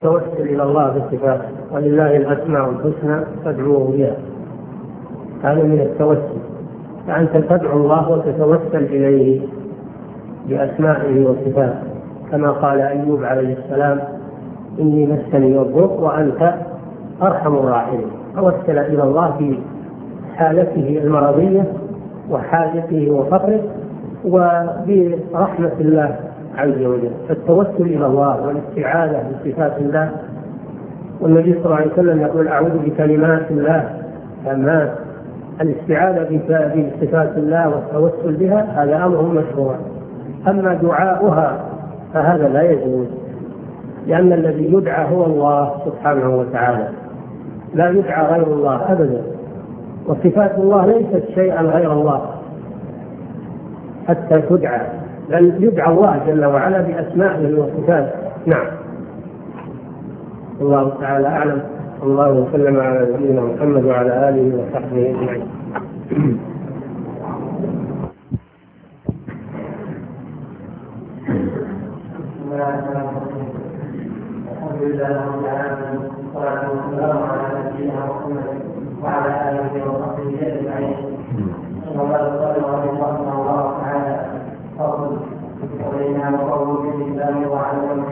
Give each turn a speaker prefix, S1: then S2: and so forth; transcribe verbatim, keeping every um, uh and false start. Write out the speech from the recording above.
S1: توسل إلى الله بالصفات، ولله الأسماء الحسنى فادعوه بها. هذا من التوسل، فأنت تدعو الله وتتوسل إليه بأسمائه وصفاته، كما قال أيوب عليه السلام: إني مسني الضر وأنت أرحم الراحمين. توسل إلى الله في حالته المرضية وحاجته وفقره وبرحمة الله عز وجل. فالتوسل إلى الله والاستعاذة بصفات الله، والنبي صلى الله عليه وسلم يقول: أعوذ بكلمات الله التامات. الاستعاذة بصفات الله والتوسل بها هذا أمر مشروع. أما دعاؤها فهذا لا يجوز، لأن الذي يدعى هو الله سبحانه وتعالى، لا يدعى غير الله أبدا. وصفات الله ليست شيئا غير الله حتى تدعى، بل يدعى الله جل وعلا بأسمائه وصفاته. نعم، الله تعالى أعلم. الله وسلم على نبينا محمد وعلى آله وصحبه أجمعين.
S2: الحمد لله رب العالمين، والصلاة والسلام على نبينا محمد وعلى آله وصحبه أجمعين. الله تعالى فضل علينا وقوله بالإسلام وعلى